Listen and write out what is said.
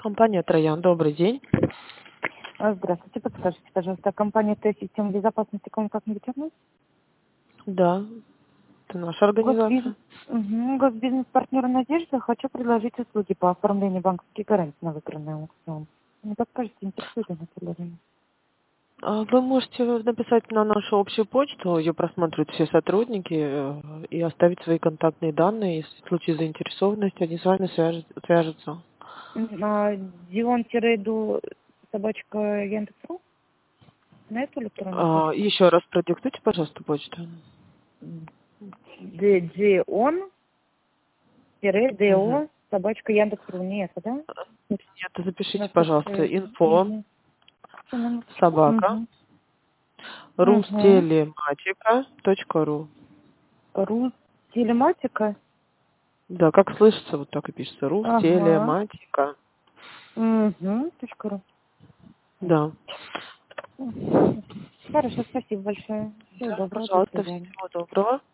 Компания «Троян», добрый день. Здравствуйте, подскажите, пожалуйста, компания Т-система безопасности к вам как-нибудь относится? Да, это наша организация. Госбизнес-партнер «Надежда». Хочу предложить услуги по оформлению банковских гарантий на выбранный аукцион. Не подскажете, интересует ли предложение? Вы можете написать на нашу общую почту, ее просматривают все сотрудники, и оставить свои контактные данные. Если в случае заинтересованности, они с вами свяжутся. Дион-Ду собачка Яндекс.ру? На эту электронную почту? Еще раз продиктуйте, пожалуйста, почту. Дион-ДО собачка Яндекс.ру. Не это, да? Нет, запишите, Раз пожалуйста, это- инфо, Мгм. Всё, минуточку. собака, rustелематика.ру. Телематика? Да, как слышится, вот так и пишется. Ага. Рустелематика. .ру. Да. Хорошо, спасибо большое. Всего Да, доброго, до пожалуйста, свидания. всего доброго.